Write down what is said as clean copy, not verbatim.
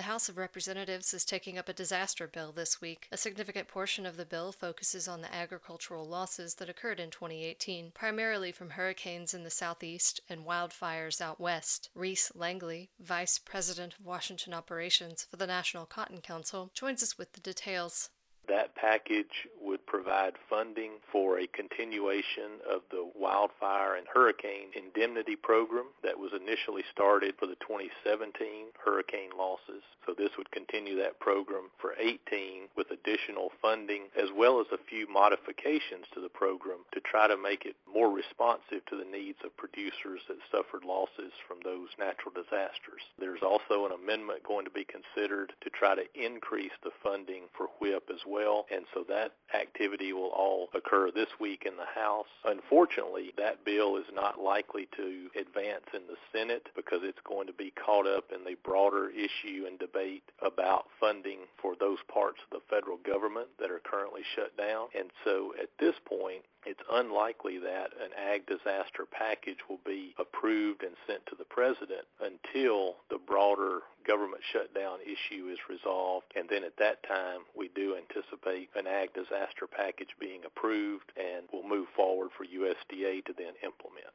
House of Representatives is taking up a disaster bill this week. A significant portion of the bill focuses on the agricultural losses that occurred in 2018, primarily from hurricanes in the southeast and wildfires out west. Reese Langley, Vice President of Washington Operations for the National Cotton Council, joins us with the details. That package would provide funding for a continuation of the wildfire and hurricane indemnity program that was initially started for the 2017 hurricane losses. So this would continue that program for 2018 with additional funding as well as a few modifications to the program to try to make it more responsive to the needs of producers that suffered losses from those natural disasters. There's also an amendment going to be considered to try to increase the funding for WHIP as well, and so that activity will all occur this week in the House. Unfortunately, that bill is not likely to advance in the Senate because it's going to be caught up in the broader issue and debate about funding for those parts of the federal government that are currently shut down. And so at this point, it's unlikely that an ag disaster package will be approved and sent to the president until the broader government shutdown issue is resolved. And then at that time, we do anticipate an ag disaster package being approved and will move forward for USDA to then implement.